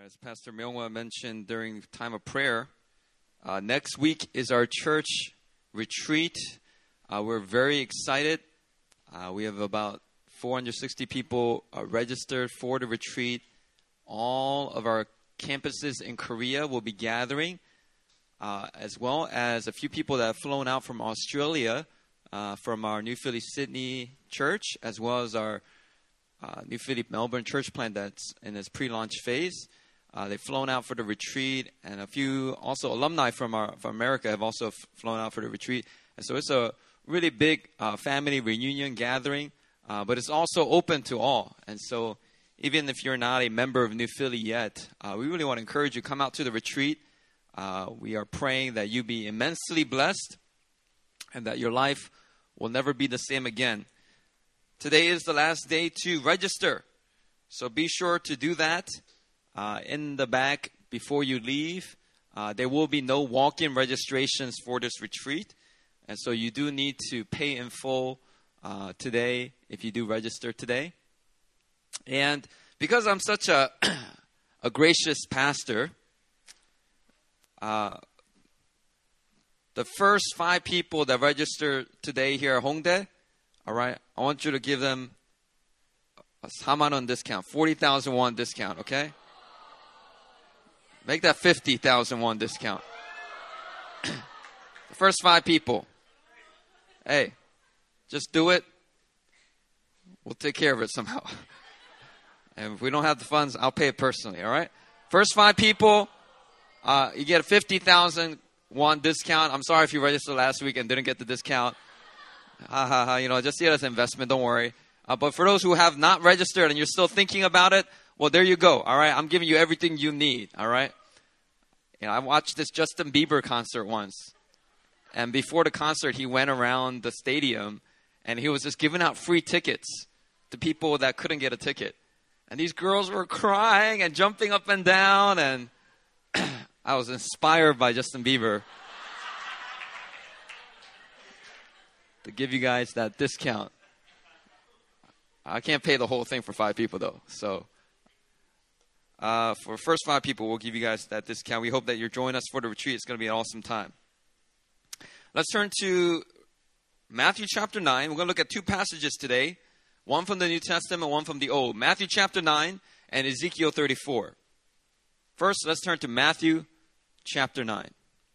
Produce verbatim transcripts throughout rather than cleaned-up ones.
As Pastor Myungwa mentioned during time of prayer, uh, next week is our church retreat. Uh, we're very excited. Uh, we have about four hundred sixty people uh, registered for the retreat. All of our campuses in Korea will be gathering, uh, as well as a few people that have flown out from Australia, uh, from our New Philly Sydney church, as well as our uh, New Philly Melbourne church plant that's in its pre-launch phase. Uh, they've flown out for the retreat, and a few also alumni from our from America have also f- flown out for the retreat. And so it's a really big uh, family reunion gathering, uh, but it's also open to all. And so even if you're not a member of New Philly yet, uh, we really want to encourage you to come out to the retreat. Uh, we are praying that you be immensely blessed and that your life will never be the same again. Today is the last day to register, so be sure to do that. Uh, in the back, before you leave, uh, there will be no walk-in registrations for this retreat. And so you do need to pay in full uh, today if you do register today. And because I'm such a, a gracious pastor, uh, the first five people that register today here at Hongdae, all right, I want you to give them a 사만 원 discount, forty thousand won discount, okay? Make that fifty thousand won discount. The first five people. Hey, just do it. We'll take care of it somehow. And if we don't have the funds, I'll pay it personally, all right? First five people, uh, you get a fifty thousand won discount. I'm sorry if you registered last week and didn't get the discount. Ha ha ha, you know, just see it as an investment, don't worry. Uh, but for those who have not registered and you're still thinking about it, well, there you go, all right? I'm giving you everything you need, all right? You know, I watched this Justin Bieber concert once. And before the concert, he went around the stadium and he was just giving out free tickets to people that couldn't get a ticket. And these girls were crying and jumping up and down. And I was inspired by Justin Bieber to give you guys that discount. I can't pay the whole thing for five people, though. So uh, for first five people, we'll give you guys that discount. We hope that you're joining us for the retreat. It's going to be an awesome time. Let's turn to Matthew chapter nine. We're going to look at two passages today. One from the New Testament, one from the Old. Matthew chapter nine and Ezekiel thirty-four. First, let's turn to Matthew chapter nine.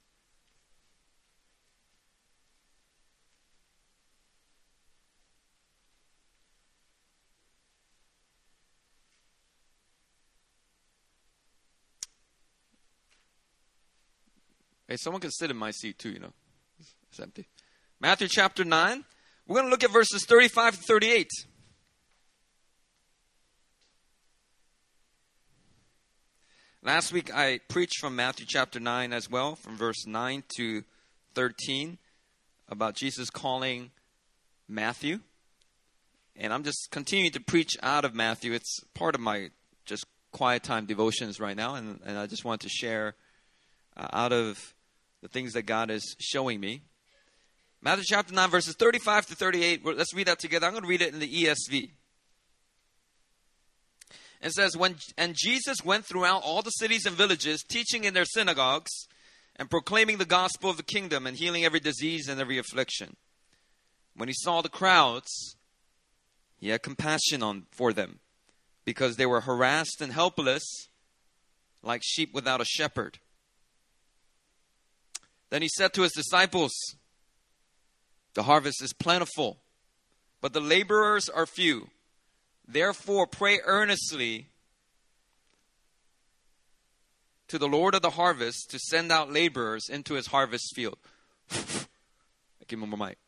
Hey, someone can sit in my seat too, you know. It's empty. Matthew chapter nine. We're going to look at verses thirty-five to thirty-eight. Last week I preached from Matthew chapter nine as well, from verse nine to thirteen, about Jesus calling Matthew. And I'm just continuing to preach out of Matthew. It's part of my just quiet time devotions right now. And, and I just want to share uh, out of the things that God is showing me. Matthew chapter nine, verses thirty-five to thirty-eight. Let's read that together. I'm going to read it in the E S V. It says, when and Jesus went throughout all the cities and villages, teaching in their synagogues and proclaiming the gospel of the kingdom and healing every disease and every affliction. When he saw the crowds, he had compassion on for them, because they were harassed and helpless, like sheep without a shepherd. Then he said to his disciples, the harvest is plentiful, but the laborers are few. Therefore, pray earnestly to the Lord of the harvest to send out laborers into his harvest field. Give him my mic.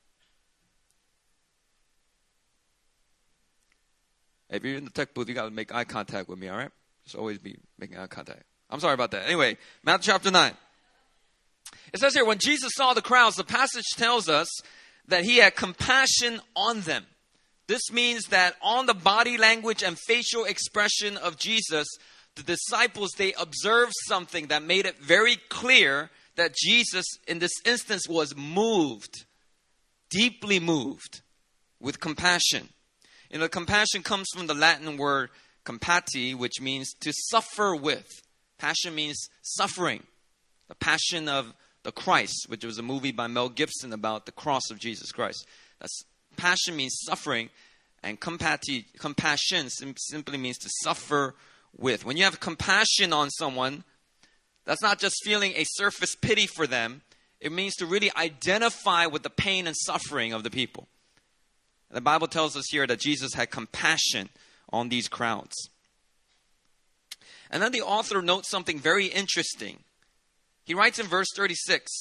If you're in the tech booth, you got to make eye contact with me, all right? Just always be making eye contact. I'm sorry about that. Anyway, Matthew chapter nine. It says here, when Jesus saw the crowds, the passage tells us that he had compassion on them. This means that on the body language and facial expression of Jesus, the disciples, they observed something that made it very clear that Jesus, in this instance, was moved, deeply moved with compassion. You know, compassion comes from the Latin word compati, which means to suffer with. Passion means suffering. The Passion of the Christ, which was a movie by Mel Gibson about the cross of Jesus Christ. That's, passion means suffering, and compati- compassion sim- simply means to suffer with. When you have compassion on someone, that's not just feeling a surface pity for them. It means to really identify with the pain and suffering of the people. The Bible tells us here that Jesus had compassion on these crowds. And then the author notes something very interesting. He writes in verse thirty-six,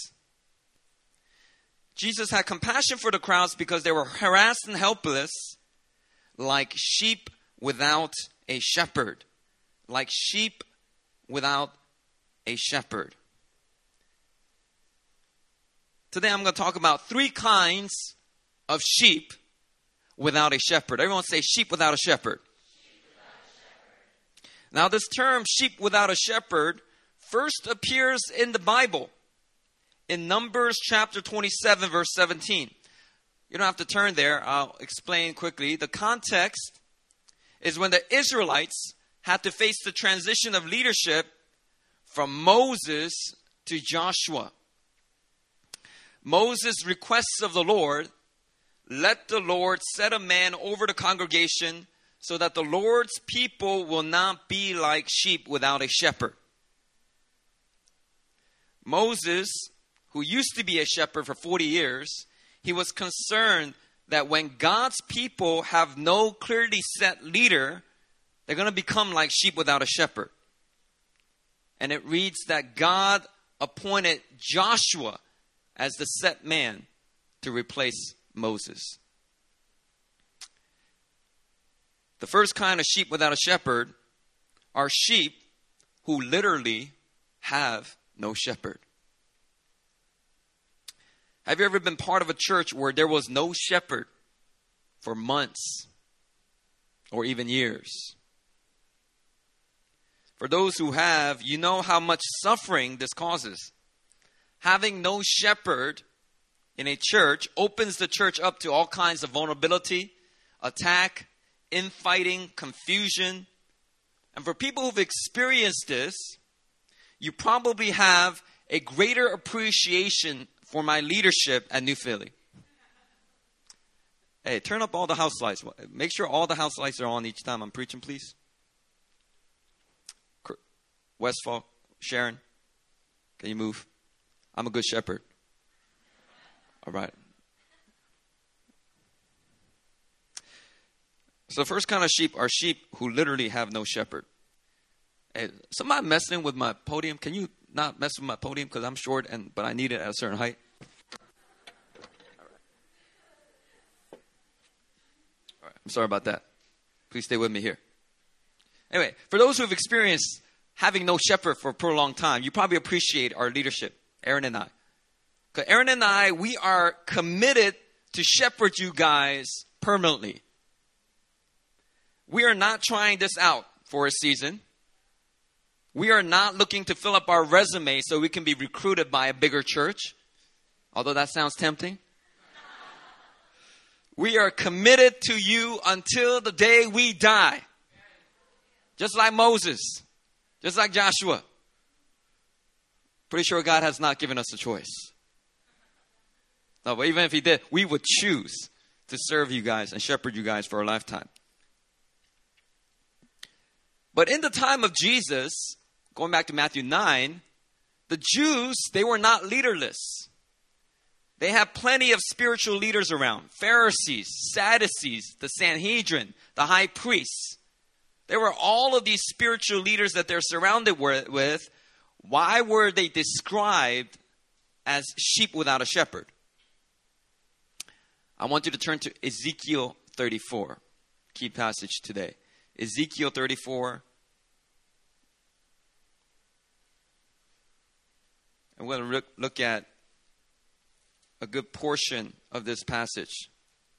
Jesus had compassion for the crowds because they were harassed and helpless, like sheep without a shepherd. Like sheep without a shepherd. Today I'm going to talk about three kinds of sheep without a shepherd. Everyone say sheep without a shepherd. Sheep without a shepherd. Now this term sheep without a shepherd first appears in the Bible in Numbers chapter twenty-seven verse seventeen. You don't have to turn there. I'll explain quickly. The context is when the Israelites had to face the transition of leadership from Moses to Joshua. Moses requests of the Lord, let the Lord set a man over the congregation so that the Lord's people will not be like sheep without a shepherd. Moses, who used to be a shepherd for forty years, he was concerned that when God's people have no clearly set leader, they're going to become like sheep without a shepherd. And it reads that God appointed Joshua as the set man to replace Moses. The first kind of sheep without a shepherd are sheep who literally have no shepherd. Have you ever been part of a church where there was no shepherd for months or even years? For those who have, you know how much suffering this causes. Having no shepherd in a church opens the church up to all kinds of vulnerability, attack, infighting, confusion. And for people who've experienced this, you probably have a greater appreciation for my leadership at New Philly. Hey, turn up all the house lights. Make sure all the house lights are on each time I'm preaching, please. Westfall, Sharon, can you move? I'm a good shepherd. All right. So the first kind of sheep are sheep who literally have no shepherd. Hey, somebody messing with my podium. Can you not mess with my podium because I'm short and but I need it at a certain height? All right. All right. I'm sorry about that. Please stay with me here. Anyway, for those who have experienced having no shepherd for a prolonged time, you probably appreciate our leadership, Aaron and I. Because Aaron and I, we are committed to shepherd you guys permanently. We are not trying this out for a season. We are not looking to fill up our resume so we can be recruited by a bigger church. Although that sounds tempting. We are committed to you until the day we die. Just like Moses. Just like Joshua. Pretty sure God has not given us a choice. No, but even if he did, we would choose to serve you guys and shepherd you guys for a lifetime. But in the time of Jesus, going back to Matthew nine, the Jews, they were not leaderless. They had plenty of spiritual leaders around. Pharisees, Sadducees, the Sanhedrin, the high priests. There were all of these spiritual leaders that they're surrounded with. Why were they described as sheep without a shepherd? I want you to turn to Ezekiel thirty-four. Key passage today. Ezekiel thirty-four. And we're going to look at a good portion of this passage.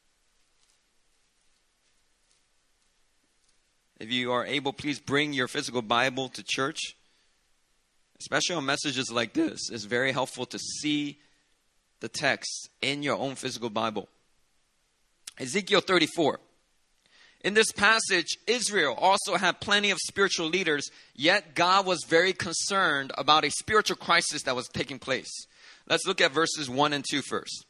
If you are able, please bring your physical Bible to church. Especially on messages like this, it's very helpful to see the text in your own physical Bible. Ezekiel thirty-four. In this passage, Israel also had plenty of spiritual leaders, yet God was very concerned about a spiritual crisis that was taking place. Let's look at verses one and two first.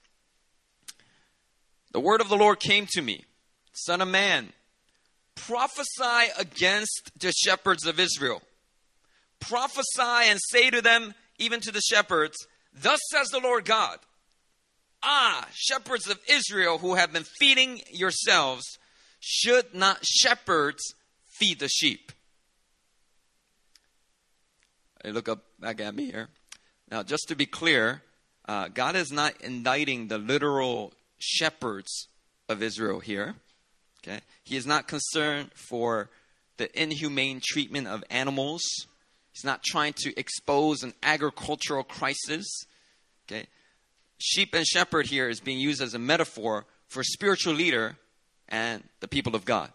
The word of the Lord came to me, Son of man, prophesy against the shepherds of Israel. Prophesy and say to them, even to the shepherds, thus says the Lord God, ah, shepherds of Israel who have been feeding yourselves, should not shepherds feed the sheep? Hey, look up back at me here. Now, just to be clear, uh, God is not indicting the literal shepherds of Israel here. Okay, He is not concerned for the inhumane treatment of animals. He's not trying to expose an agricultural crisis. Okay, sheep and shepherd here is being used as a metaphor for spiritual leader and the people of God.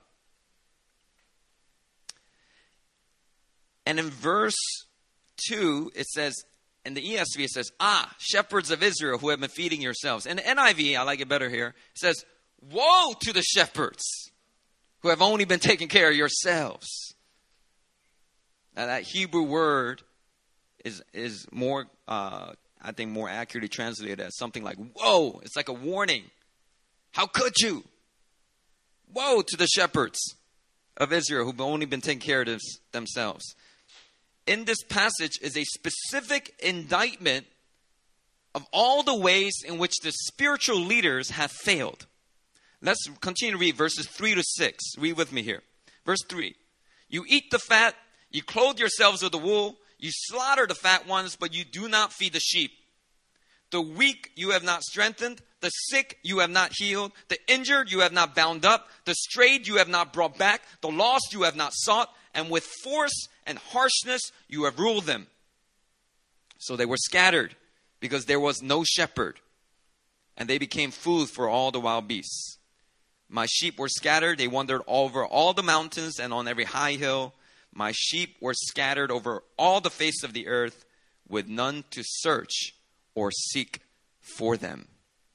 And in verse two, it says, in the E S V, it says, ah, shepherds of Israel who have been feeding yourselves. In the N I V, I like it better here, it says, woe to the shepherds who have only been taking care of yourselves. Now that Hebrew word is, is more, uh, I think more accurately translated as something like, whoa, it's like a warning. How could you? Woe to the shepherds of Israel who've only been taking care of this, themselves. In this passage is a specific indictment of all the ways in which the spiritual leaders have failed. Let's continue to read verses three to six. Read with me here. Verse three. You eat the fat, you clothe yourselves with the wool, you slaughter the fat ones, but you do not feed the sheep. The weak you have not strengthened, the sick you have not healed, the injured you have not bound up, the strayed you have not brought back, the lost you have not sought, and with force and harshness you have ruled them. So they were scattered because there was no shepherd, and they became food for all the wild beasts. My sheep were scattered, they wandered over all the mountains and on every high hill. My sheep were scattered over all the face of the earth, with none to search or seek for them.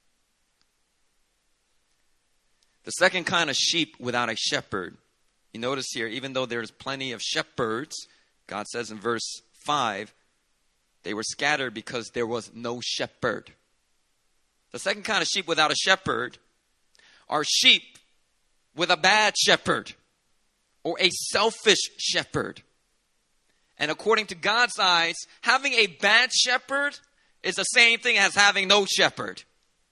The second kind of sheep without a shepherd. You notice here, even though there's plenty of shepherds, God says in verse five, they were scattered because there was no shepherd. The second kind of sheep without a shepherd are sheep with a bad shepherd or a selfish shepherd. And according to God's eyes, having a bad shepherd is the same thing as having no shepherd.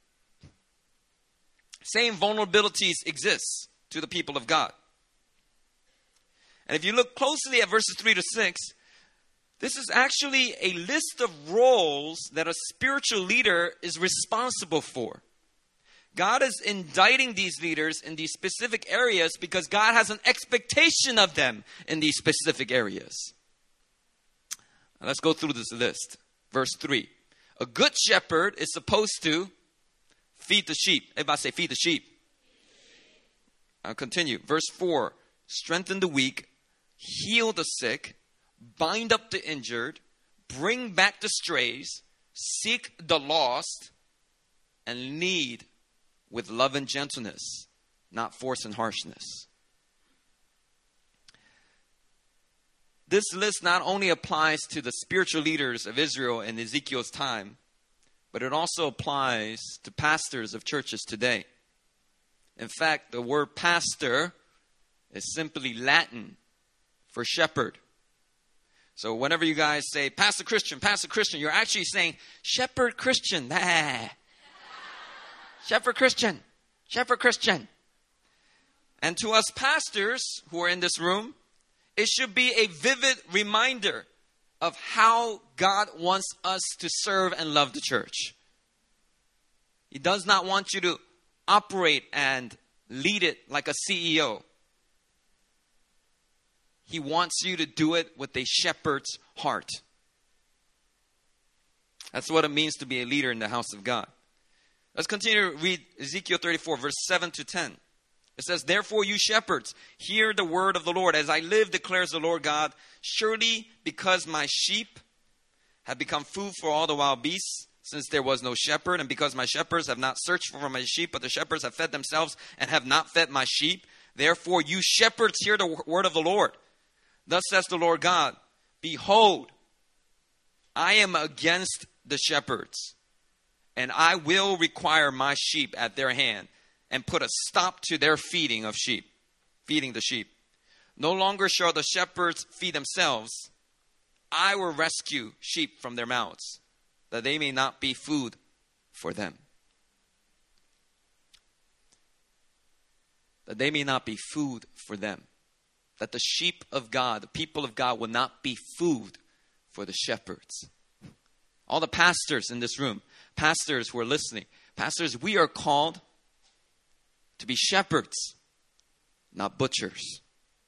Same vulnerabilities exist to the people of God. And if you look closely at verses three to six, this is actually a list of roles that a spiritual leader is responsible for. God is indicting these leaders in these specific areas because God has an expectation of them in these specific areas. Now let's go through this list. Verse three. A good shepherd is supposed to feed the sheep. Everybody say, feed the sheep. I'll continue. Verse four. Strengthen the weak, heal the sick, bind up the injured, bring back the strays, seek the lost, and lead with love and gentleness, not force and harshness. This list not only applies to the spiritual leaders of Israel in Ezekiel's time, but it also applies to pastors of churches today. In fact, the word pastor is simply Latin for shepherd. So whenever you guys say, Pastor Christian, Pastor Christian, you're actually saying, Shepherd Christian. Nah. Shepherd Christian. Shepherd Christian. And to us pastors who are in this room, it should be a vivid reminder of how God wants us to serve and love the church. He does not want you to operate and lead it like a C E O. He wants you to do it with a shepherd's heart. That's what it means to be a leader in the house of God. Let's continue to read Ezekiel thirty-four, verse seven to ten. It says, therefore you shepherds, hear the word of the Lord. As I live, declares the Lord God, surely because my sheep have become food for all the wild beasts, since there was no shepherd, and because my shepherds have not searched for my sheep, but the shepherds have fed themselves and have not fed my sheep, Therefore, you shepherds, hear the word of the Lord. Thus says the Lord God, behold, I am against the shepherds, and I will require my sheep at their hand, and put a stop to their feeding of sheep, feeding the sheep. No longer shall the shepherds feed themselves. I will rescue sheep from their mouths, that they may not be food for them. That they may not be food for them. That the sheep of God, the people of God, will not be food for the shepherds. All the pastors in this room, pastors who are listening, pastors, we are called to be shepherds, not butchers.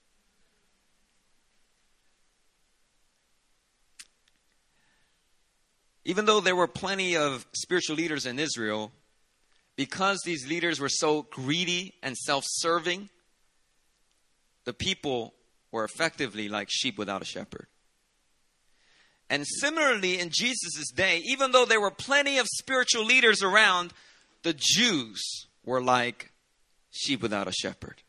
Even though there were plenty of spiritual leaders in Israel, because these leaders were so greedy and self-serving, the people were effectively like sheep without a shepherd. And similarly, in Jesus' day, even though there were plenty of spiritual leaders around, the Jews were like sheep without a shepherd.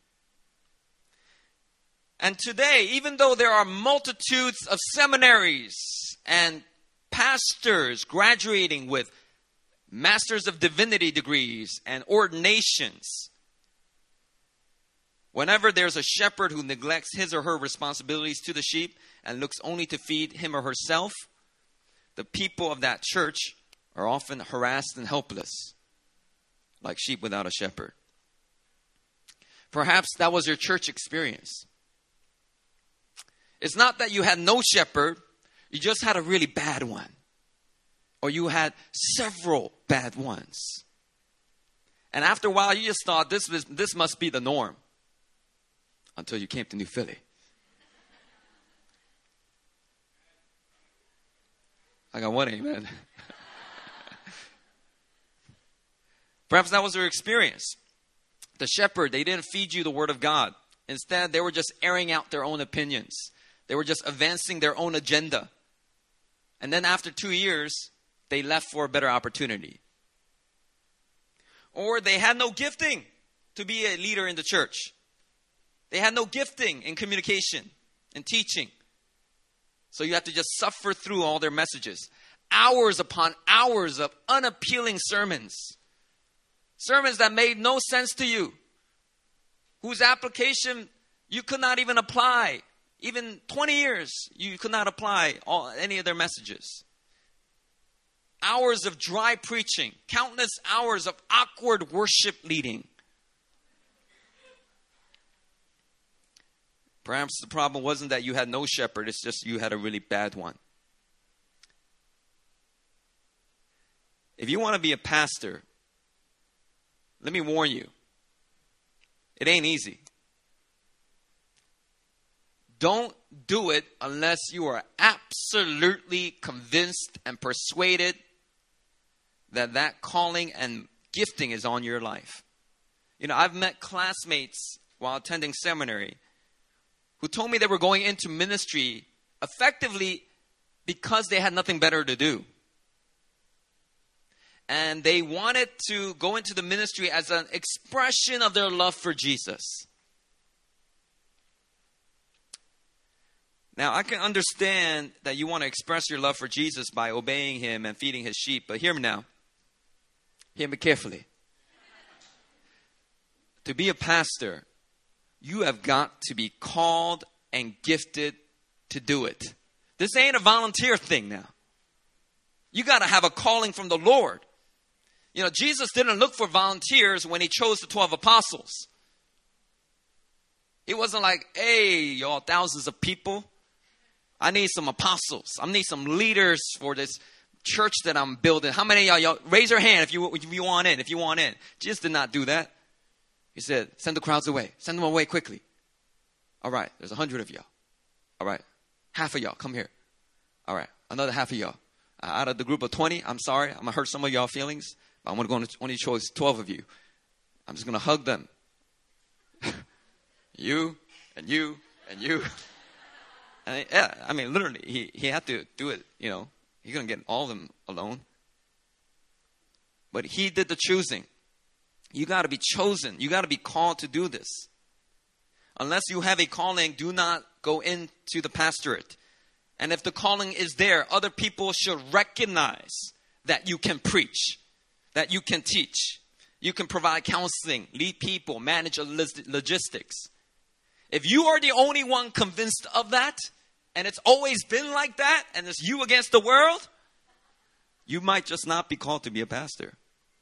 And today, even though there are multitudes of seminaries and pastors graduating with Masters of Divinity degrees and ordinations, whenever there's a shepherd who neglects his or her responsibilities to the sheep and looks only to feed him or herself, the people of that church are often harassed and helpless, like sheep without a shepherd. Perhaps that was your church experience. It's not that you had no shepherd, you just had a really bad one. Or you had several bad ones. And after a while, you just thought this was, this must be the norm. Until you came to New Philly. I got one amen. Perhaps that was your experience. The shepherd, they didn't feed you the word of God. Instead, they were just airing out their own opinions. They were just advancing their own agenda. And then after two years, they left for a better opportunity. Or they had no gifting to be a leader in the church. They had no gifting in communication and teaching. So you have to just suffer through all their messages. Hours upon hours of unappealing sermons. Sermons that made no sense to you. Whose application you could not even apply. Even twenty years, you could not apply all, any of their messages. Hours of dry preaching. Countless hours of awkward worship leading. Perhaps the problem wasn't that you had no shepherd. It's just you had a really bad one. If you want to be a pastor, let me warn you. It ain't easy. Don't do it unless you are absolutely convinced and persuaded that that calling and gifting is on your life. You know, I've met classmates while attending seminary who told me they were going into ministry effectively because they had nothing better to do. And they wanted to go into the ministry as an expression of their love for Jesus. Now, I can understand that you want to express your love for Jesus by obeying him and feeding his sheep. But hear me now. Hear me carefully. To be a pastor, you have got to be called and gifted to do it. This ain't a volunteer thing now. You got to have a calling from the Lord. You know, Jesus didn't look for volunteers when he chose the twelve apostles. It wasn't like, hey, y'all, thousands of people. I need some apostles. I need some leaders for this church that I'm building. How many of y'all, y'all raise your hand if you, if you want in, if you want in. Jesus did not do that. He said, send the crowds away. Send them away quickly. All right, there's a hundred of y'all. All right, half of y'all, come here. All right, another half of y'all. Uh, out of the group of twenty, I'm sorry, I'm going to hurt some of y'all feelings. But I'm going to go on, only choose twelve of you. I'm just going to hug them. You, and you, and you. And yeah, I mean, literally, he, he had to do it, you know. He couldn't get all of them alone. But he did the choosing. You got to be chosen. You got to be called to do this. Unless you have a calling, do not go into the pastorate. And if the calling is there, other people should recognize that you can preach, that you can teach, you can provide counseling, lead people, manage logistics. If you are the only one convinced of that, and it's always been like that, and it's you against the world, you might just not be called to be a pastor.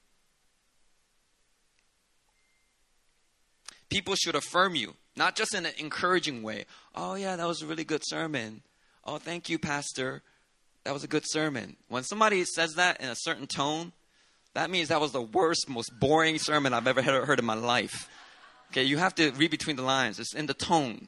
People should affirm you, not just in an encouraging way. Oh yeah, that was a really good sermon. Oh, thank you, pastor. That was a good sermon. When somebody says that in a certain tone, that means that was the worst, most boring sermon I've ever heard in my life. Okay, you have to read between the lines. It's in the tone.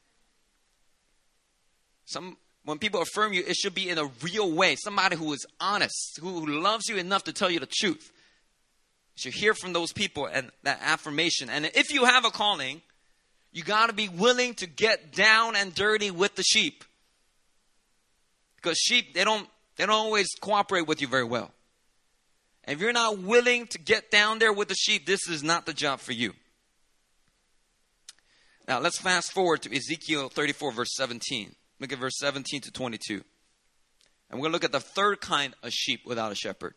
Some when people affirm you, it should be in a real way. Somebody who is honest, who loves you enough to tell you the truth. You should hear from those people and that affirmation. And if you have a calling, you got to be willing to get down and dirty with the sheep. Because sheep, they don't, they don't always cooperate with you very well. And if you're not willing to get down there with the sheep, this is not the job for you. Now, let's fast forward to Ezekiel thirty-four, verse seventeen. Look at verse seventeen to twenty-two. And we're going to look at the third kind of sheep without a shepherd.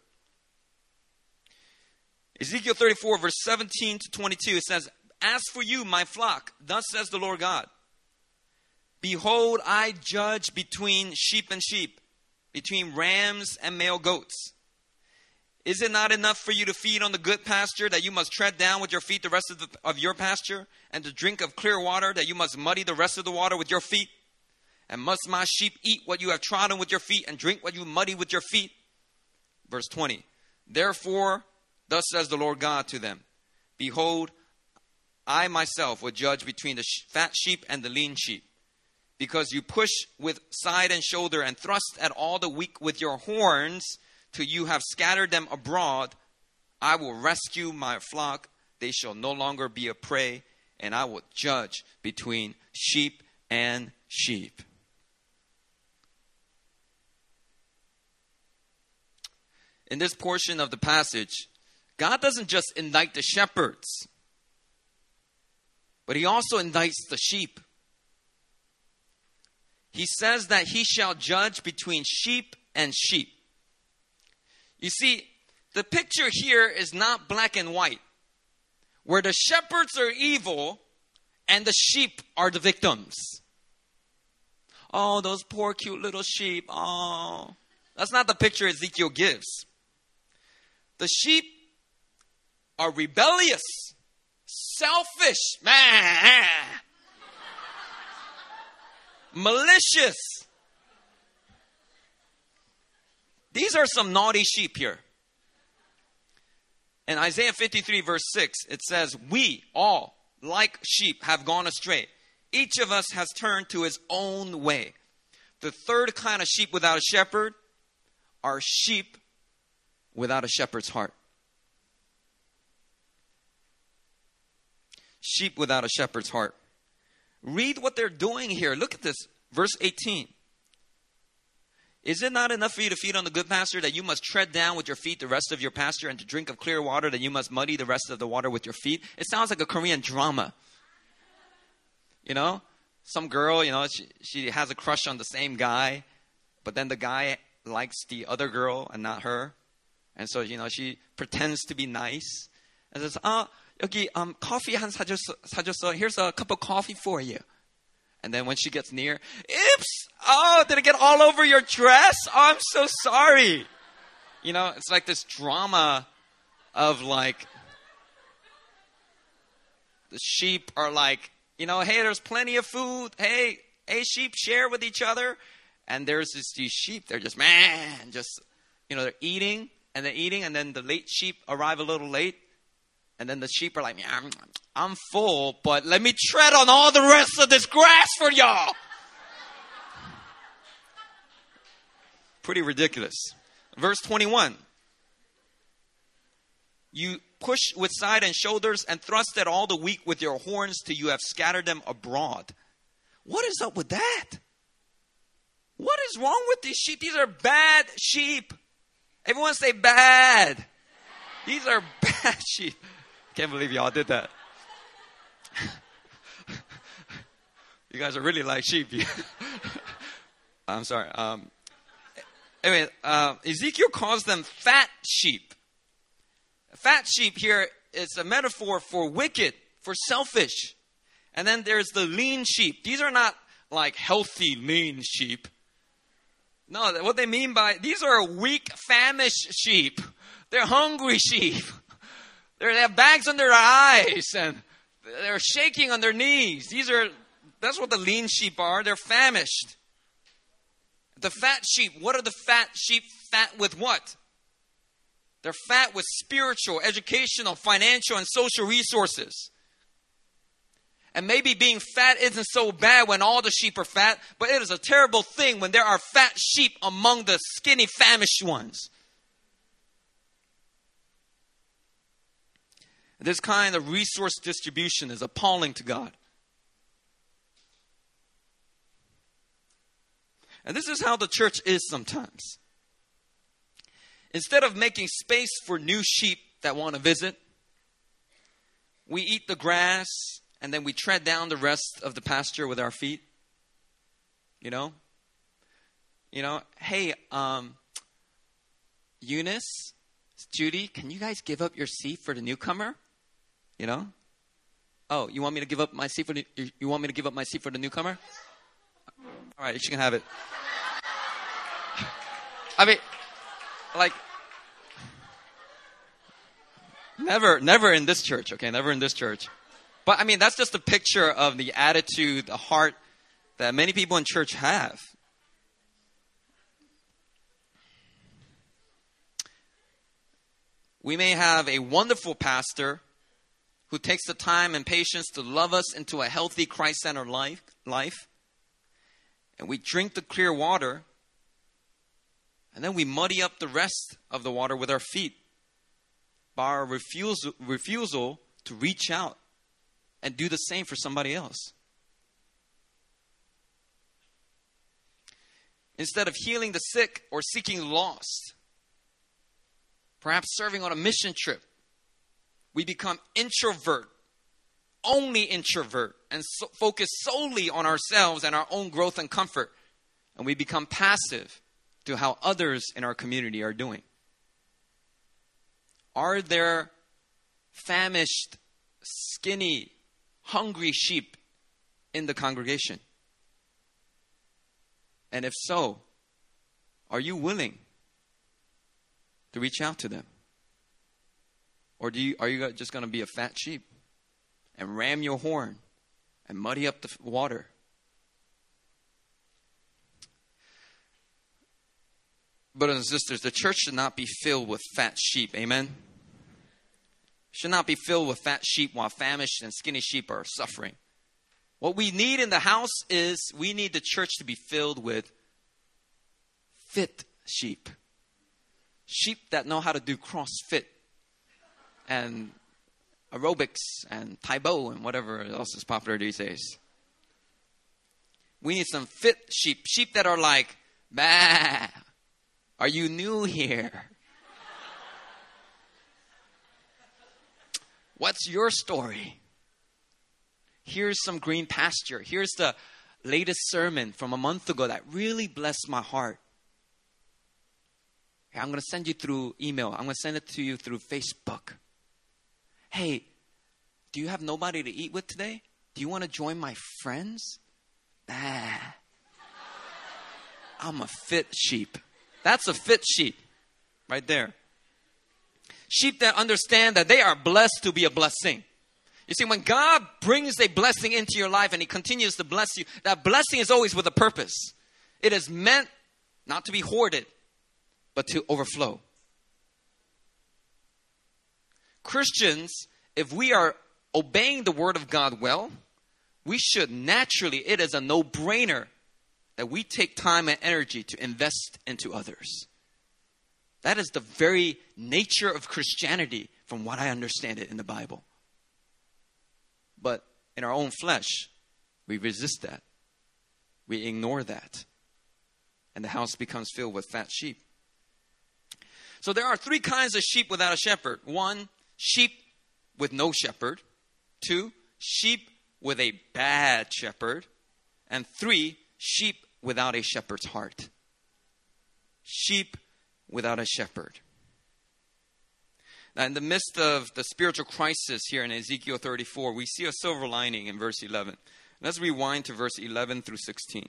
Ezekiel thirty-four, verse seventeen to twenty-two, it says, As for you, my flock, thus says the Lord God, behold, I judge between sheep and sheep, between rams and male goats. Is it not enough for you to feed on the good pasture, that you must tread down with your feet the rest of, the, of your pasture, and to drink of clear water, that you must muddy the rest of the water with your feet? And must my sheep eat what you have trodden with your feet, and drink what you muddy with your feet? Verse twenty, Therefore, thus says the Lord God to them, behold, I myself will judge between the fat sheep and the lean sheep. Because you push with side and shoulder and thrust at all the weak with your horns, till you have scattered them abroad, I will rescue my flock. They shall no longer be a prey, and I will judge between sheep and sheep. In this portion of the passage, God doesn't just indict the shepherds, but he also indicts the sheep. He says that he shall judge between sheep and sheep. You see, the picture here is not black and white, where the shepherds are evil and the sheep are the victims. Oh, those poor cute little sheep. Oh, that's not the picture Ezekiel gives. The sheep are rebellious, selfish, man, malicious. These are some naughty sheep here. In Isaiah fifty-three, verse six, it says, we all, like sheep, have gone astray. Each of us has turned to his own way. The third kind of sheep without a shepherd are sheep without a shepherd's heart. Sheep without a shepherd's heart. Read what they're doing here. Look at this. Verse eighteen. Is it not enough for you to feed on the good pasture, that you must tread down with your feet the rest of your pasture, and to drink of clear water, that you must muddy the rest of the water with your feet? It sounds like a Korean drama. You know, some girl, you know, she, she has a crush on the same guy, but then the guy likes the other girl and not her. And so, you know, she pretends to be nice and says, "Ah, 여기 um coffee 한 사줬어, 사줬어. Here's a cup of coffee for you." And then when she gets near, oops, oh, did it get all over your dress? Oh, I'm so sorry. You know, it's like this drama of like, the sheep are like, you know, hey, there's plenty of food. Hey, hey, sheep, share with each other. And there's this, these sheep, they're just, man, just, you know, they're eating and they're eating. And then the late sheep arrive a little late. And then the sheep are like, I'm, I'm full, but let me tread on all the rest of this grass for y'all. Pretty ridiculous. Verse twenty-one. You push with side and shoulders and thrust at all the weak with your horns till you have scattered them abroad. What is up with that? What is wrong with these sheep? These are bad sheep. Everyone say bad. These are bad sheep. Can't believe y'all did that. You guys are really like sheep. I'm sorry. Um, anyway, uh, Ezekiel calls them fat sheep. Fat sheep here is a metaphor for wicked, for selfish. And then there's the lean sheep. These are not like healthy, lean sheep. No, what they mean by, these are weak, famished sheep. They're hungry sheep. They're, they have bags under their eyes and they're shaking on their knees. These are, that's what the lean sheep are. They're famished. The fat sheep, what are the fat sheep fat with what? They're fat with spiritual, educational, financial, and social resources. And maybe being fat isn't so bad when all the sheep are fat, but it is a terrible thing when there are fat sheep among the skinny, famished ones. This kind of resource distribution is appalling to God. And this is how the church is sometimes. Instead of making space for new sheep that want to visit, we eat the grass and then we tread down the rest of the pasture with our feet. You know? You know, hey, um, Eunice, Judy, can you guys give up your seat for the newcomer? You know? Oh, you want me to give up my seat for the, you want me to give up my seat for the newcomer? All right, she can have it. I mean, like, never, never in this church, okay? Never in this church. But I mean, that's just a picture of the attitude, the heart that many people in church have. We may have a wonderful pastor who takes the time and patience to love us into a healthy Christ-centered life, life. And we drink the clear water, and then we muddy up the rest of the water with our feet by our refusal, refusal to reach out and do the same for somebody else. Instead of healing the sick or seeking lost, perhaps serving on a mission trip, we become introvert, only introvert, and so focus solely on ourselves and our own growth and comfort. And we become passive to how others in our community are doing. Are there famished, skinny, hungry sheep in the congregation? And if so, are you willing to reach out to them? Or do you, are you just going to be a fat sheep and ram your horn and muddy up the water? Brothers and sisters, the church should not be filled with fat sheep. Amen? Should not be filled with fat sheep while famished and skinny sheep are suffering. What we need in the house is we need the church to be filled with fit sheep. Sheep that know how to do CrossFit and aerobics and Taebo and whatever else is popular these days. We need some fit sheep. Sheep that are like, bah, are you new here? What's your story? Here's some green pasture. Here's the latest sermon from a month ago that really blessed my heart. Here, I'm going to send you through email. I'm going to send it to you through Facebook. Hey, do you have nobody to eat with today? Do you want to join my friends? Nah. I'm a fit sheep. That's a fit sheep right there. Sheep that understand that they are blessed to be a blessing. You see, when God brings a blessing into your life and He continues to bless you, that blessing is always with a purpose. It is meant not to be hoarded, but to overflow. Christians, if we are obeying the Word of God well, we should naturally, it is a no-brainer that we take time and energy to invest into others. That is the very nature of Christianity from what I understand it in the Bible. But in our own flesh, we resist that. We ignore that. And the house becomes filled with fat sheep. So there are three kinds of sheep without a shepherd. One, sheep with no shepherd. Two, sheep with a bad shepherd. And three, sheep without a shepherd's heart. Sheep without a shepherd. Now, in the midst of the spiritual crisis here in Ezekiel thirty-four, we see a silver lining in verse eleven. Let's rewind to verse eleven through sixteen.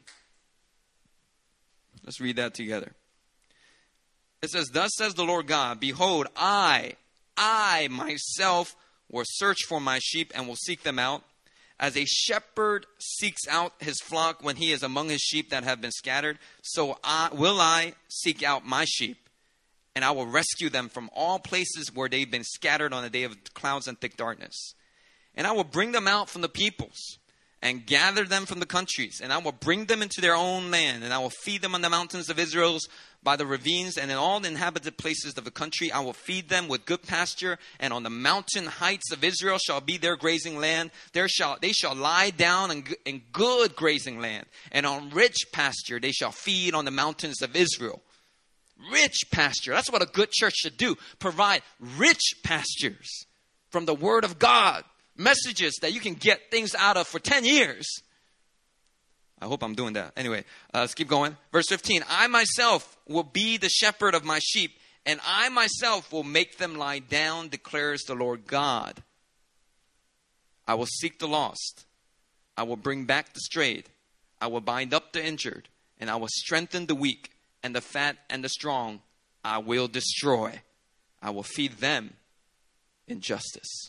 Let's read that together. It says, "Thus says the Lord God, behold, I, I myself will search for my sheep and will seek them out. As a shepherd seeks out his flock when he is among his sheep that have been scattered, so I, will I seek out my sheep. And I will rescue them from all places where they've been scattered on the day of clouds and thick darkness. And I will bring them out from the peoples and gather them from the countries. And I will bring them into their own land. And I will feed them on the mountains of Israel, by the ravines, and in all the inhabited places of the country. I will feed them with good pasture. And on the mountain heights of Israel shall be their grazing land. There shall they shall lie down in, in good grazing land. And on rich pasture they shall feed on the mountains of Israel." Rich pasture. That's what a good church should do. Provide rich pastures from the Word of God. Messages that you can get things out of for ten years. I hope I'm doing that. Anyway, uh, let's keep going. Verse fifteen. "I myself will be the shepherd of my sheep, and I myself will make them lie down, declares the Lord God. I will seek the lost. I will bring back the strayed. I will bind up the injured, and I will strengthen the weak. And the fat and the strong I will destroy. I will feed them in justice."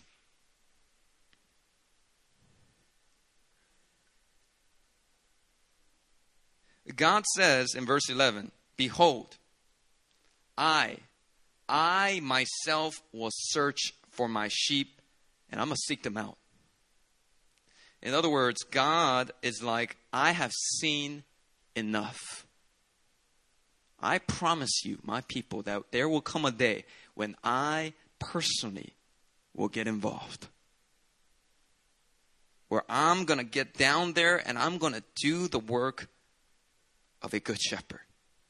God says in verse eleven, "Behold, I, I myself will search for my sheep, and I'm going to seek them out." In other words, God is like, I have seen enough. I promise you, my people, that there will come a day when I personally will get involved. Where I'm going to get down there and I'm going to do the work of a good shepherd.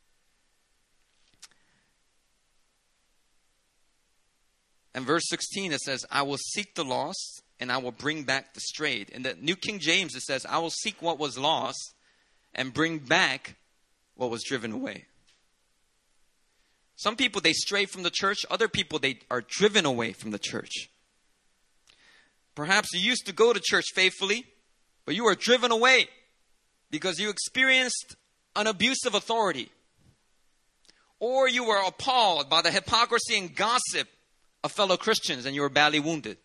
And verse sixteen, it says, "I will seek the lost and I will bring back the strayed." In the New King James, it says, "I will seek what was lost and bring back what was driven away." Some people, they stray from the church. Other people, they are driven away from the church. Perhaps you used to go to church faithfully, but you were driven away because you experienced an abuse of authority. Or you were appalled by the hypocrisy and gossip of fellow Christians and you were badly wounded.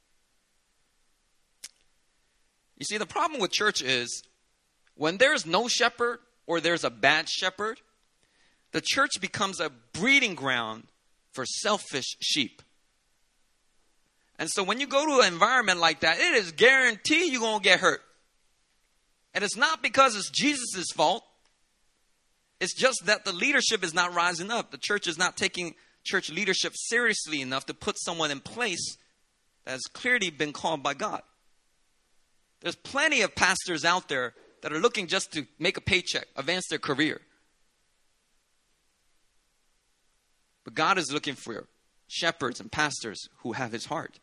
You see, the problem with church is when there's no shepherd or there's a bad shepherd, the church becomes a breeding ground for selfish sheep. And so when you go to an environment like that, it is guaranteed you're going to get hurt. And it's not because it's Jesus' fault. It's just that the leadership is not rising up. The church is not taking church leadership seriously enough to put someone in place that has clearly been called by God. There's plenty of pastors out there that are looking just to make a paycheck, advance their career. But God is looking for shepherds and pastors who have his heart.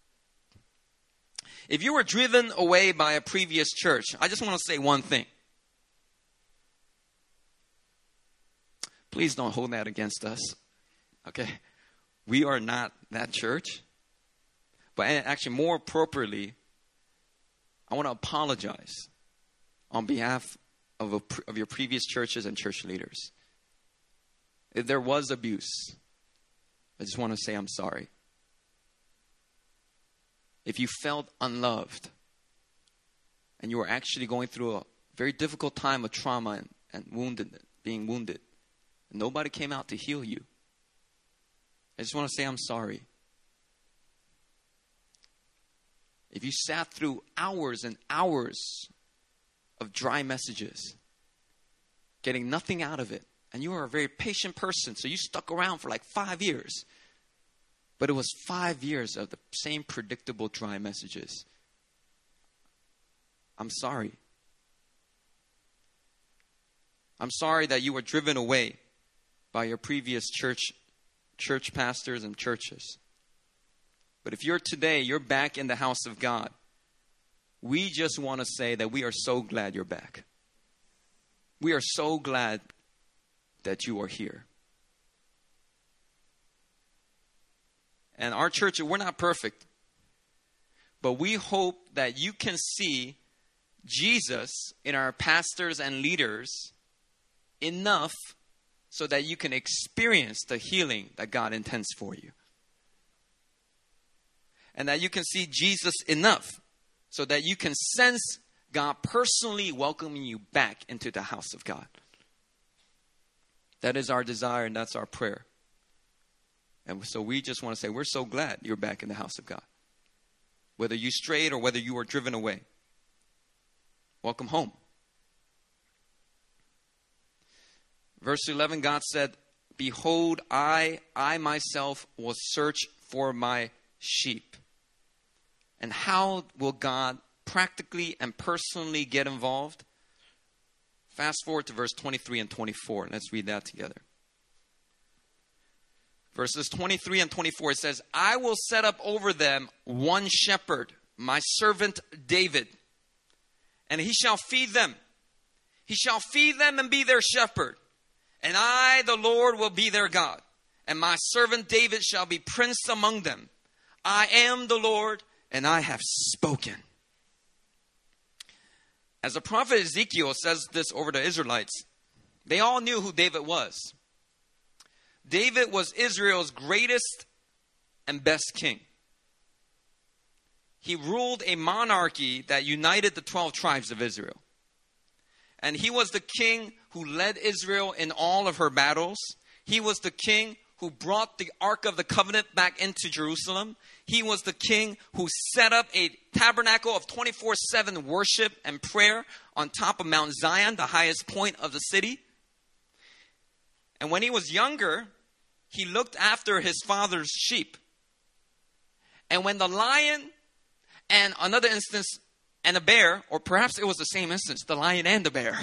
If you were driven away by a previous church, I just want to say one thing. Please don't hold that against us. Okay? We are not that church. But actually, more appropriately, I want to apologize on behalf of, a, of your previous churches and church leaders. If there was abuse, I just want to say I'm sorry. If you felt unloved and you were actually going through a very difficult time of trauma and, and wounded, being wounded, and nobody came out to heal you, I just want to say I'm sorry. If you sat through hours and hours of dry messages, getting nothing out of it, and you are a very patient person, so you stuck around for like five years. But it was five years of the same predictable dry messages. I'm sorry. I'm sorry that you were driven away by your previous church, church pastors and churches. But if you're today, you're back in the house of God, we just want to say that we are so glad you're back. We are so glad that you are here. And our church, we're not perfect, but we hope that you can see Jesus in our pastors and leaders enough so that you can experience the healing that God intends for you. And that you can see Jesus enough so that you can sense God personally welcoming you back into the house of God. That is our desire, and that's our prayer. And so we just want to say, we're so glad you're back in the house of God. Whether you strayed or whether you were driven away. Welcome home. Verse eleven, God said, behold, I, I myself will search for my sheep. And how will God practically and personally get involved? Fast forward to verse twenty-three and twenty-four. Let's read that together. Verses twenty-three and twenty-four, it says, I will set up over them one shepherd, my servant David, and he shall feed them. He shall feed them and be their shepherd. And I, the Lord, will be their God. And my servant David shall be prince among them. I am the Lord, and I have spoken. As the prophet Ezekiel says this over the Israelites, they all knew who David was. David was Israel's greatest and best king. He ruled a monarchy that united the twelve tribes of Israel. And he was the king who led Israel in all of her battles. He was the king who brought the Ark of the Covenant back into Jerusalem. He was the king who set up a tabernacle of twenty-four seven worship and prayer on top of Mount Zion, the highest point of the city. And when he was younger, he looked after his father's sheep. And when the lion and another instance, and a bear, or perhaps it was the same instance, the lion and the bear,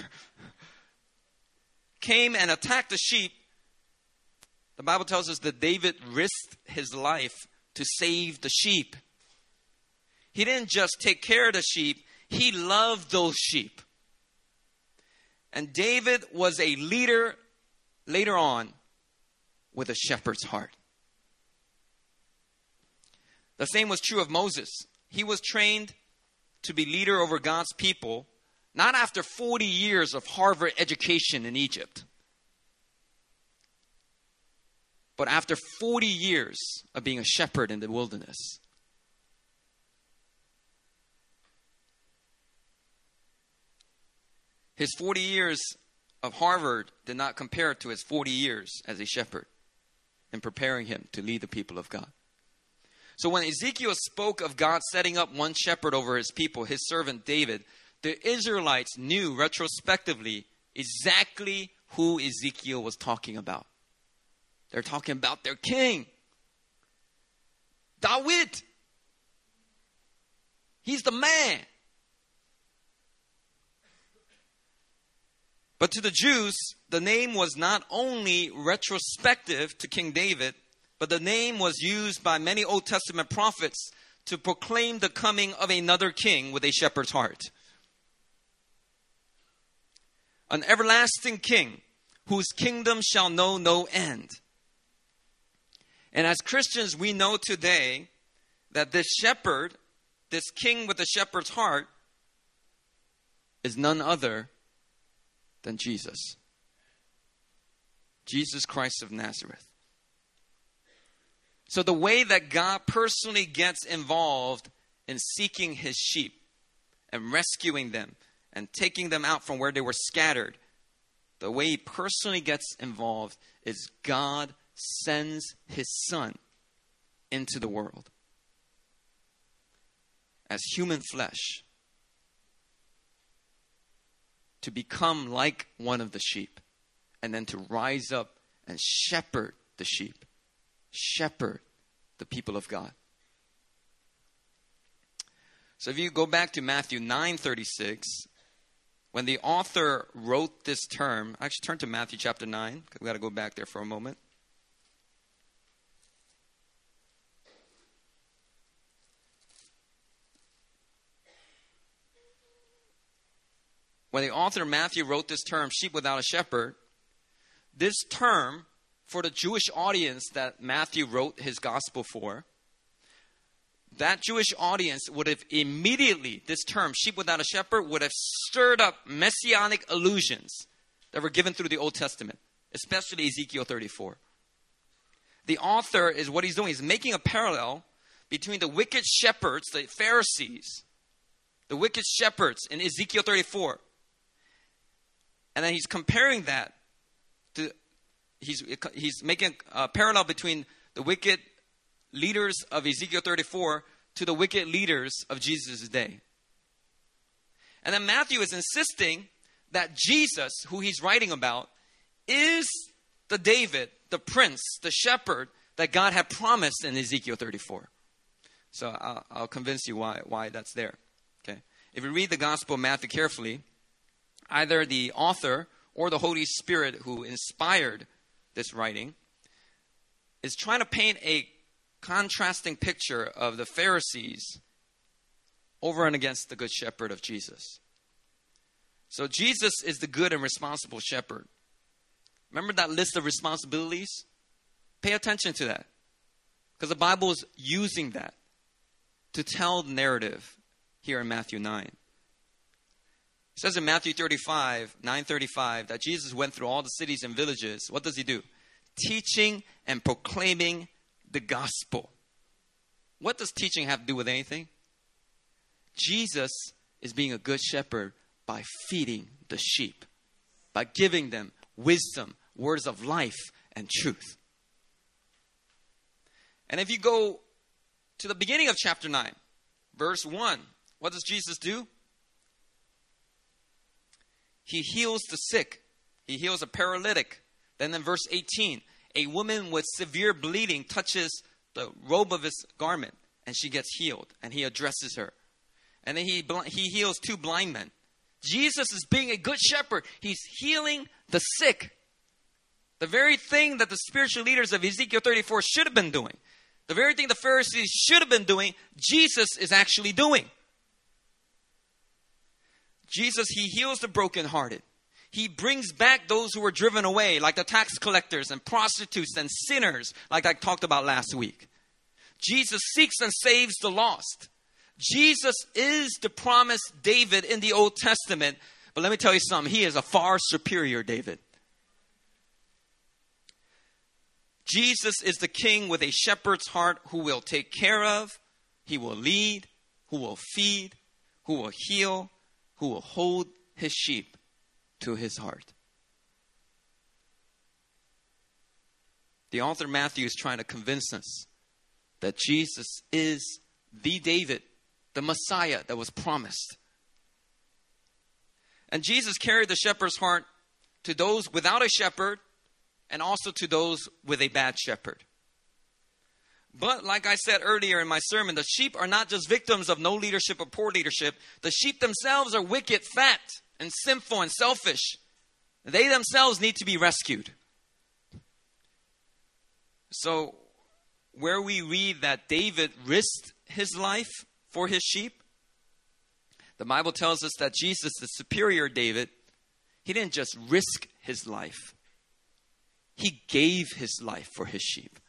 came and attacked the sheep, the Bible tells us that David risked his life to save the sheep. He didn't just take care of the sheep, he loved those sheep. And David was a leader later on with a shepherd's heart. The same was true of Moses. He was trained to be leader over God's people, not after forty years of Harvard education in Egypt, but after forty years of being a shepherd in the wilderness. His forty years of Harvard did not compare to his forty years as a shepherd in preparing him to lead the people of God. So when Ezekiel spoke of God setting up one shepherd over his people, his servant David, the Israelites knew retrospectively exactly who Ezekiel was talking about. They're talking about their king, David. He's the man. But to the Jews, the name was not only retrospective to King David, but the name was used by many Old Testament prophets to proclaim the coming of another king with a shepherd's heart. An everlasting king whose kingdom shall know no end. And as Christians, we know today that this shepherd, this king with a shepherd's heart, is none other than Jesus. Jesus Christ of Nazareth. So the way that God personally gets involved in seeking his sheep and rescuing them and taking them out from where they were scattered, the way he personally gets involved is God sends his son into the world as human flesh to become like one of the sheep and then to rise up and shepherd the sheep. Shepherd the people of God. So if you go back to Matthew nine thirty-six, when the author wrote this term, actually turn to Matthew chapter nine, because we've got to go back there for a moment. when the author Matthew wrote this term, sheep without a shepherd, this term for the Jewish audience that Matthew wrote his gospel for, that Jewish audience would have immediately, this term, sheep without a shepherd, would have stirred up messianic allusions that were given through the Old Testament, especially Ezekiel thirty-four. The author is what he's doing. He's making a parallel between the wicked shepherds, the Pharisees, the wicked shepherds in Ezekiel thirty-four. And then he's comparing that to, he's, he's making a parallel between the wicked leaders of Ezekiel thirty-four to the wicked leaders of Jesus' day. And then Matthew is insisting that Jesus, who he's writing about, is the David, the prince, the shepherd that God had promised in Ezekiel thirty-four. So I'll, I'll convince you why, why that's there. Okay. If you read the Gospel of Matthew carefully, either the author or the Holy Spirit who inspired this writing is trying to paint a contrasting picture of the Pharisees over and against the good shepherd of Jesus. So Jesus is the good and responsible shepherd. Remember that list of responsibilities? Pay attention to that, because the Bible is using that to tell the narrative here in Matthew nine. It says in Matthew thirty-five, nine thirty-five, that Jesus went through all the cities and villages. What does he do? Teaching and proclaiming the gospel. What does teaching have to do with anything? Jesus is being a good shepherd by feeding the sheep, by giving them wisdom, words of life, and truth. And if you go to the beginning of chapter nine, verse one, what does Jesus do? He heals the sick. He heals a paralytic. Then in verse eighteen, a woman with severe bleeding touches the robe of his garment, and she gets healed, and he addresses her. And then he, he heals two blind men. Jesus is being a good shepherd. He's healing the sick. The very thing that the spiritual leaders of Ezekiel thirty-four should have been doing. The very thing the Pharisees should have been doing, Jesus is actually doing. Jesus, he heals the brokenhearted. He brings back those who were driven away, like the tax collectors and prostitutes and sinners, like I talked about last week. Jesus seeks and saves the lost. Jesus is the promised David in the Old Testament. But let me tell you something. He is a far superior David. Jesus is the king with a shepherd's heart who will take care of, he will lead, who will feed, who will heal, who will hold his sheep to his heart. The author Matthew is trying to convince us that Jesus is the David, the Messiah that was promised. And Jesus carried the shepherd's heart to those without a shepherd and also to those with a bad shepherd. But like I said earlier in my sermon, the sheep are not just victims of no leadership or poor leadership. The sheep themselves are wicked, fat, and sinful and selfish. They themselves need to be rescued. So where we read that David risked his life for his sheep, the Bible tells us that Jesus, the superior David, he didn't just risk his life. He gave his life for his sheep.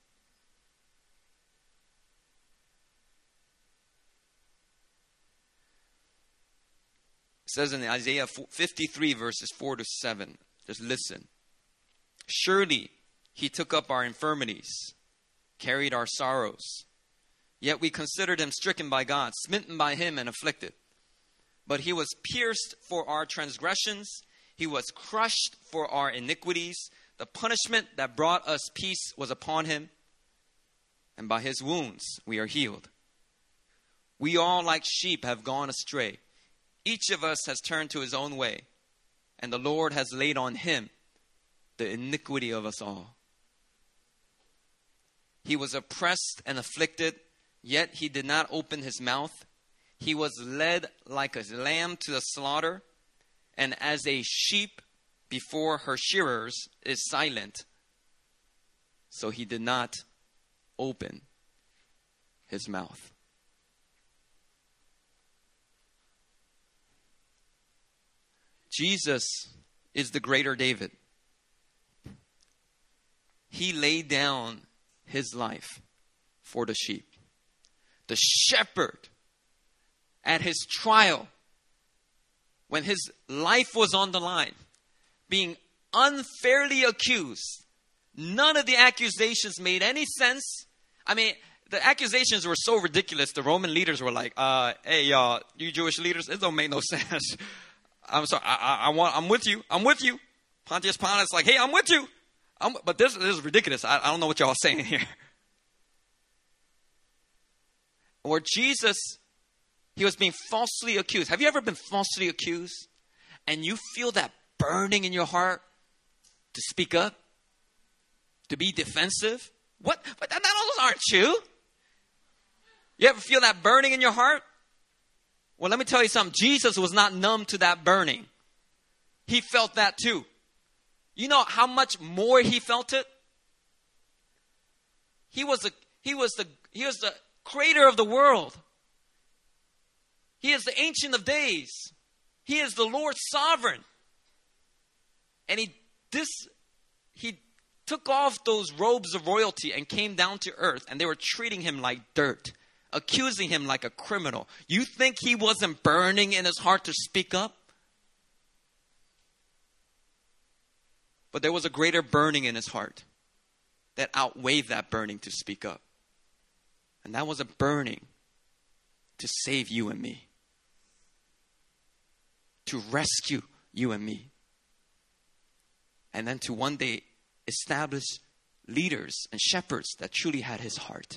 It says in Isaiah fifty-three, verses four to seven, just listen. Surely he took up our infirmities, carried our sorrows. Yet we considered him stricken by God, smitten by him and afflicted. But he was pierced for our transgressions. He was crushed for our iniquities. The punishment that brought us peace was upon him, and by his wounds we are healed. We all like sheep have gone astray. Each of us has turned to his own way, and the Lord has laid on him the iniquity of us all. He was oppressed and afflicted, yet he did not open his mouth. He was led like a lamb to the slaughter, and as a sheep before her shearers is silent, so he did not open his mouth. Jesus is the greater David. He laid down his life for the sheep. The shepherd, at his trial, when his life was on the line, being unfairly accused, none of the accusations made any sense. I mean, the accusations were so ridiculous. The Roman leaders were like, uh, hey, y'all, you Jewish leaders, it don't make no sense. I'm sorry, I, I, I want, I'm with you. I'm with you. Pontius Pilate's like, hey, I'm with you. I'm, but this, this is ridiculous. I, I don't know what y'all are saying here. Or Jesus, he was being falsely accused. Have you ever been falsely accused? And you feel that burning in your heart to speak up? To be defensive? What? But that, those aren't you. You ever feel that burning in your heart? Well, let me tell you something. Jesus was not numb to that burning. He felt that too. You know how much more he felt it? He was the, he was the, he was the creator of the world. He is the Ancient of Days. He is the Lord sovereign. And he, this, he took off those robes of royalty and came down to earth, and they were treating him like dirt, accusing him like a criminal. You think he wasn't burning in his heart to speak up? But there was a greater burning in his heart that outweighed that burning to speak up. And that was a burning to save you and me. To rescue you and me. And then to one day establish leaders and shepherds that truly had his heart.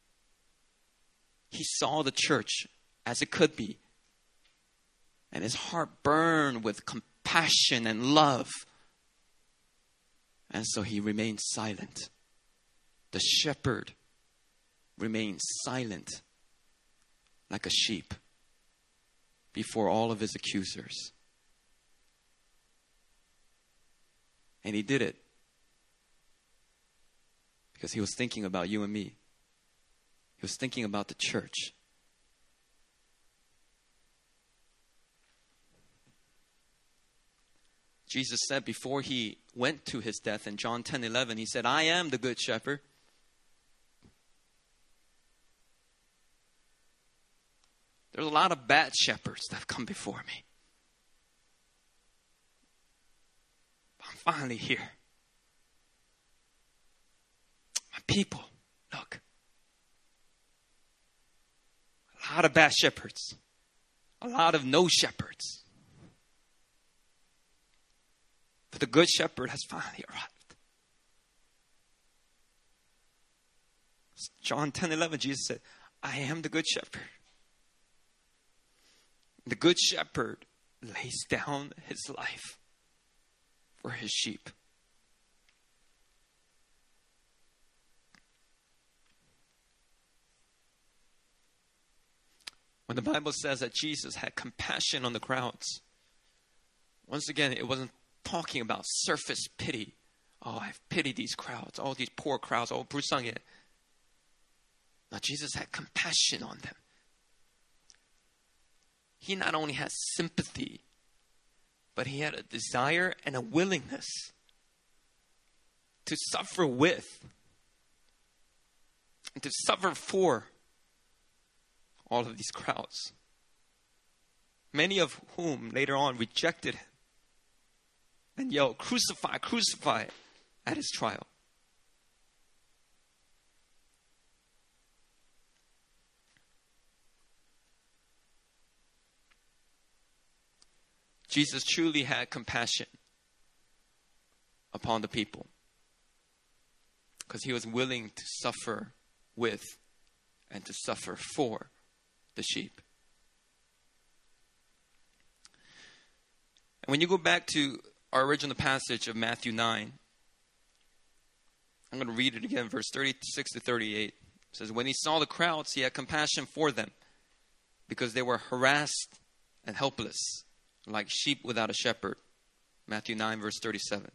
He saw the church as it could be. And his heart burned with compassion and love. And so he remained silent. The shepherd remained silent like a sheep before all of his accusers. And he did it because he was thinking about you and me. He was thinking about the church. Jesus said before he went to his death in John ten eleven, he said, I am the good shepherd. There's a lot of bad shepherds that have come before me. I'm finally here. My people, look. A lot of bad shepherds. A lot of no shepherds. But the good shepherd has finally arrived. John ten eleven, Jesus said, I am the good shepherd. The good shepherd lays down his life for his sheep. When the Bible says that Jesus had compassion on the crowds, once again, it wasn't talking about surface pity. Oh, I've pitied these crowds, all these poor crowds. Oh, 불쌍해. Now, Jesus had compassion on them. He not only had sympathy, but he had a desire and a willingness to suffer with and to suffer for all of these crowds. Many of whom later on rejected him and yelled, crucify, crucify at his trial. Jesus truly had compassion upon the people because he was willing to suffer with and to suffer for the sheep. And when you go back to our original passage of Matthew nine, I'm going to read it again, verse thirty-six to thirty-eight. It says, when he saw the crowds, he had compassion for them because they were harassed and helpless, like sheep without a shepherd. Matthew nine, verse thirty-seven.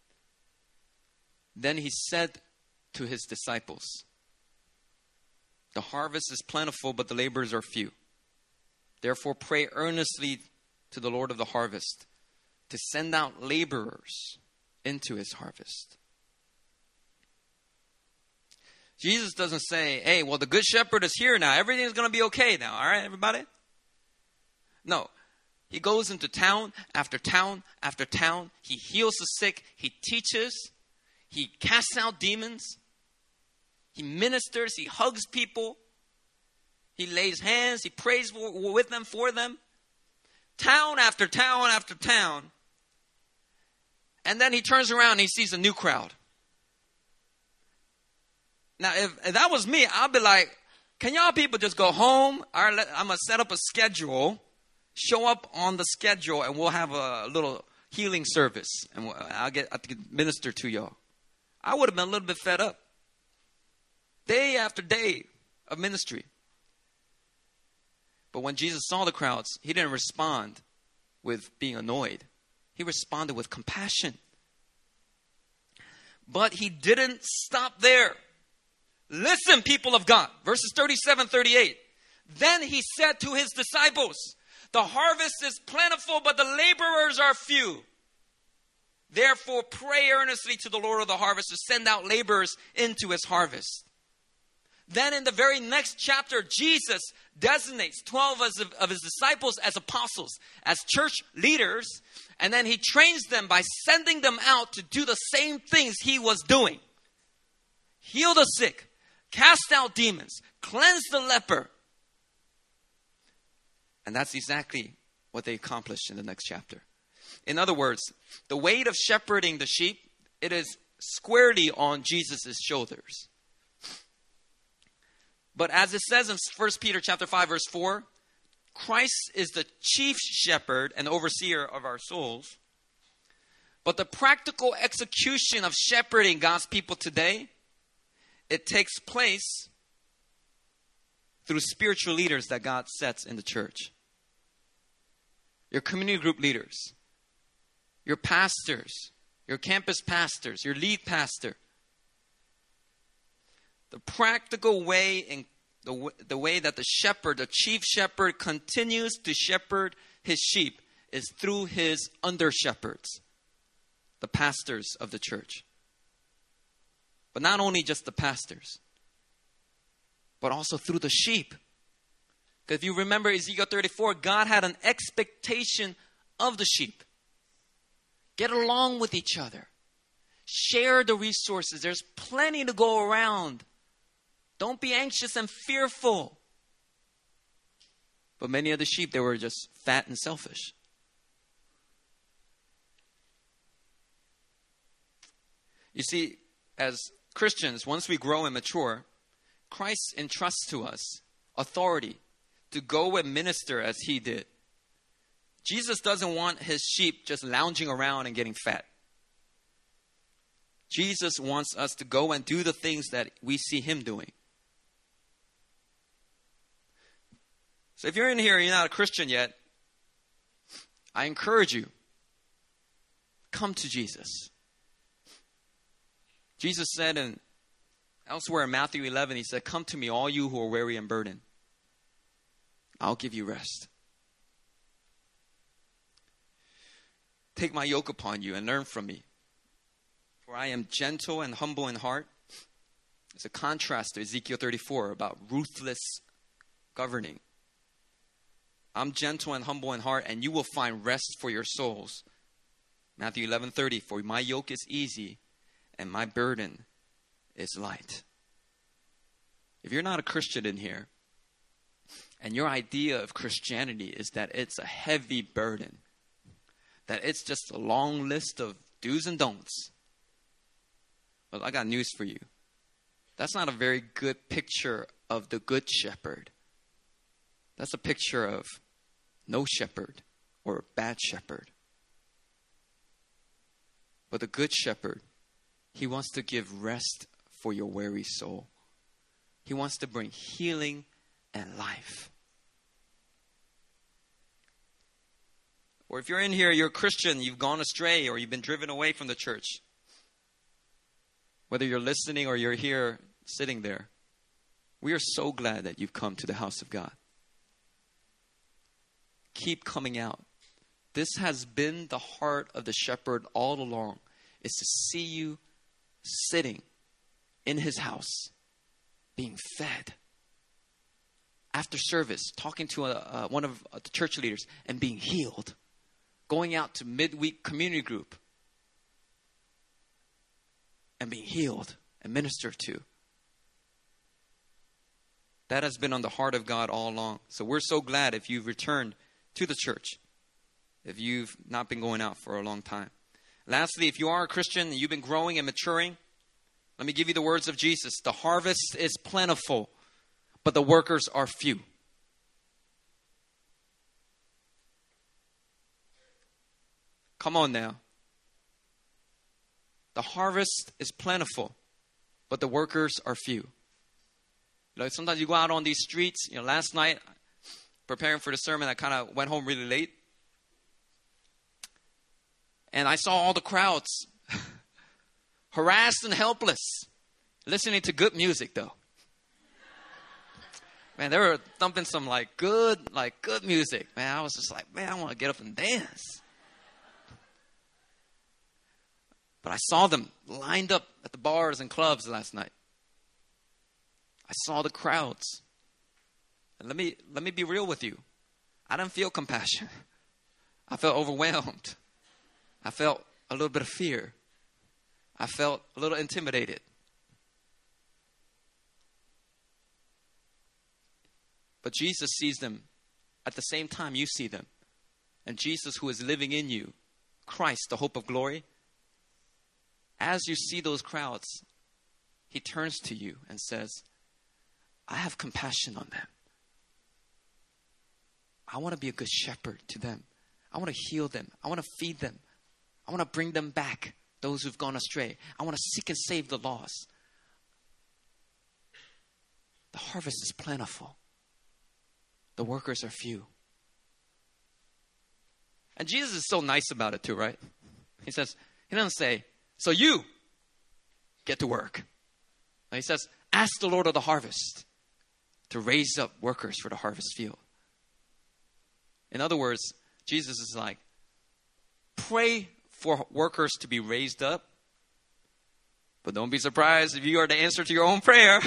Then he said to his disciples, the harvest is plentiful, but the laborers are few. Therefore pray earnestly to the Lord of the harvest to send out laborers into his harvest. Jesus doesn't say, hey, well, the good shepherd is here now. Everything's going to be okay now. All right, everybody? No. He goes into town after town after town. He heals the sick. He teaches. He casts out demons. He ministers. He hugs people. He lays hands. He prays with them, for them. Town after town after town. And then he turns around and he sees a new crowd. Now, if, if that was me, I'd be like, can y'all people just go home? All right, I'm going to set up a schedule. Show up on the schedule and we'll have a little healing service. And we'll, I'll get I'll minister to y'all. I would have been a little bit fed up. Day after day of ministry. But when Jesus saw the crowds, he didn't respond with being annoyed. He responded with compassion. But he didn't stop there. Listen, people of God. Verses thirty-seven, thirty-eight. Then he said to his disciples, the harvest is plentiful, but the laborers are few. Therefore, pray earnestly to the Lord of the harvest to send out laborers into his harvest. Then in the very next chapter, Jesus designates twelve of his disciples as apostles, as church leaders. And then he trains them by sending them out to do the same things he was doing. Heal the sick, cast out demons, cleanse the leper. And that's exactly what they accomplished in the next chapter. In other words, the weight of shepherding the sheep, it is squarely on Jesus' shoulders. But as it says in First Peter chapter five, verse four, Christ is the chief shepherd and overseer of our souls. But the practical execution of shepherding God's people today, it takes place through spiritual leaders that God sets in the church. Your community group leaders, your pastors, your campus pastors, your lead pastor. The practical way in the, the way that the shepherd, the chief shepherd, continues to shepherd his sheep is through his under shepherds, the pastors of the church. But not only just the pastors, but also through the sheep. Because if you remember Ezekiel thirty-four, God had an expectation of the sheep. Get along with each other. Share the resources. There's plenty to go around. Don't be anxious and fearful. But many of the sheep, they were just fat and selfish. You see, as Christians, once we grow and mature, Christ entrusts to us authority to go and minister as he did. Jesus doesn't want his sheep just lounging around and getting fat. Jesus wants us to go and do the things that we see him doing. So if you're in here and you're not a Christian yet, I encourage you, come to Jesus. Jesus said in elsewhere in Matthew eleven, he said, come to me, all you who are weary and burdened. I'll give you rest. Take my yoke upon you and learn from me. For I am gentle and humble in heart. It's a contrast to Ezekiel thirty-four about ruthless governing. I'm gentle and humble in heart, and you will find rest for your souls. Matthew eleven thirty, for my yoke is easy and my burden is light. If you're not a Christian in here, and your idea of Christianity is that it's a heavy burden, that it's just a long list of do's and don'ts, well, I got news for you. That's not a very good picture of the good shepherd. That's a picture of no shepherd or a bad shepherd. But the good shepherd, he wants to give rest for your weary soul. He wants to bring healing and life. Or if you're in here, you're a Christian, you've gone astray or you've been driven away from the church. Whether you're listening or you're here sitting there, we are so glad that you've come to the house of God. Keep coming out. This has been the heart of the shepherd all along, is to see you sitting in his house, being fed. After service, talking to a, uh, one of the church leaders and being healed. Going out to midweek community group and being healed and ministered to. That has been on the heart of God all along. So we're so glad if you've returned to the church, if you've not been going out for a long time. Lastly, if you are a Christian and you've been growing and maturing, let me give you the words of Jesus. The harvest is plentiful, but the workers are few. Come on now. The harvest is plentiful, but the workers are few. You know, sometimes you go out on these streets. You know, last night, preparing for the sermon, I kind of went home really late. And I saw all the crowds, harassed and helpless, listening to good music, though. Man, they were thumping some like good, like good music. Man, I was just like, man, I want to get up and dance. But I saw them lined up at the bars and clubs last night. I saw the crowds. And let me let me be real with you. I didn't feel compassion. I felt overwhelmed. I felt a little bit of fear. I felt a little intimidated. But Jesus sees them at the same time you see them. And Jesus, who is living in you, Christ, the hope of glory, as you see those crowds, he turns to you and says, I have compassion on them. I want to be a good shepherd to them. I want to heal them. I want to feed them. I want to bring them back, those who've gone astray. I want to seek and save the lost. The harvest is plentiful. The workers are few. And Jesus is so nice about it too, right? He says, he doesn't say, so you get to work. No, he says, ask the Lord of the harvest to raise up workers for the harvest field. In other words, Jesus is like, pray for workers to be raised up, but don't be surprised if you are the answer to your own prayer.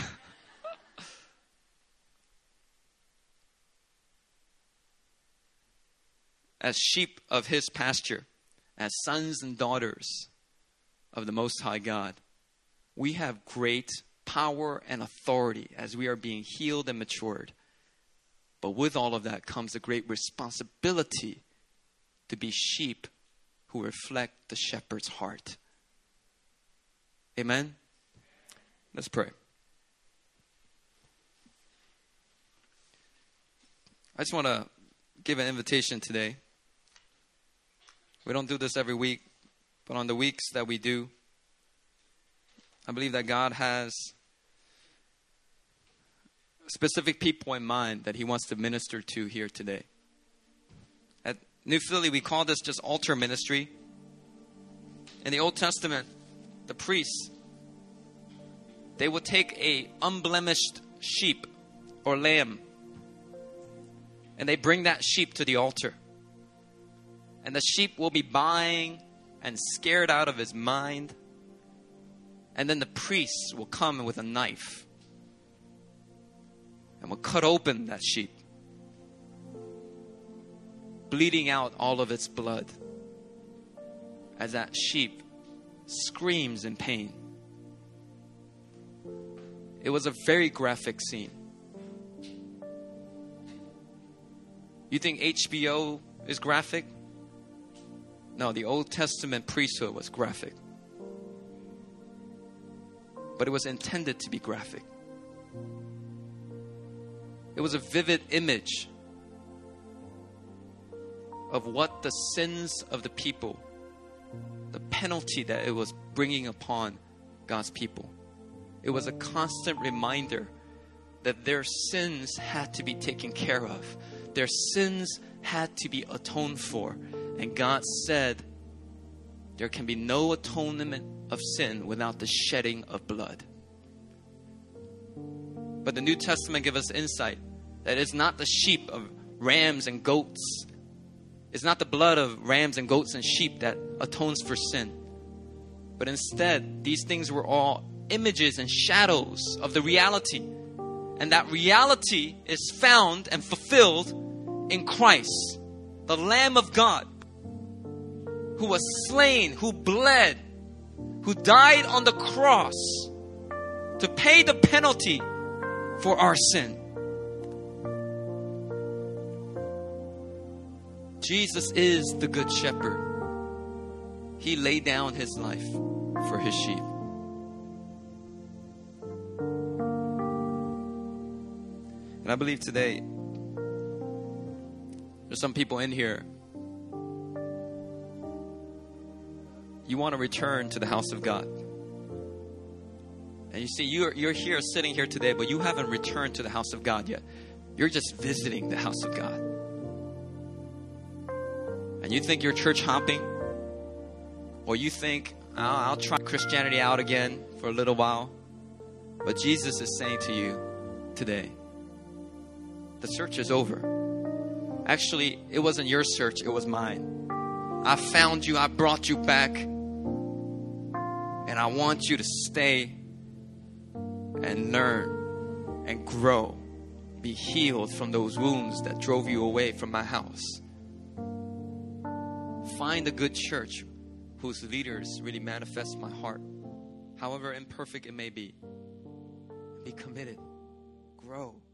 As sheep of his pasture, as sons and daughters of the Most High God, we have great power and authority as we are being healed and matured. But with all of that comes a great responsibility to be sheep who reflect the shepherd's heart. Amen? Let's pray. I just want to give an invitation today. We don't do this every week, but on the weeks that we do, I believe that God has specific people in mind that he wants to minister to here today. At New Philly, we call this just altar ministry. In the Old Testament, the priests, they would take a unblemished sheep or lamb, and they bring that sheep to the altar. And the sheep will be buying and scared out of his mind. And then the priests will come with a knife and will cut open that sheep, bleeding out all of its blood as that sheep screams in pain. It was a very graphic scene. You think H B O is graphic? No, the Old Testament priesthood was graphic. But it was intended to be graphic. It was a vivid image of what the sins of the people, the penalty that it was bringing upon God's people. It was a constant reminder that their sins had to be taken care of. Their sins had to be atoned for. And God said, there can be no atonement of sin without the shedding of blood. But the New Testament gives us insight that it's not the sheep of rams and goats It's not the blood of rams and goats and sheep that atones for sin. But instead, these things were all images and shadows of the reality. And that reality is found and fulfilled in Christ, the Lamb of God, who was slain, who bled, who died on the cross to pay the penalty for our sin. Jesus is the Good Shepherd. He laid down His life for His sheep. And I believe today, there's some people in here, you want to return to the house of God. And you see, you're, you're here, sitting here today, but you haven't returned to the house of God yet. You're just visiting the house of God. And you think you're church hopping, or you think, oh, I'll try Christianity out again for a little while. But Jesus is saying to you today, the search is over. Actually, it wasn't your search, it was mine. I found you, I brought you back. And I want you to stay and learn and grow. Be healed from those wounds that drove you away from my house. Find a good church whose leaders really manifest my heart, however imperfect it may be. Be committed. Grow.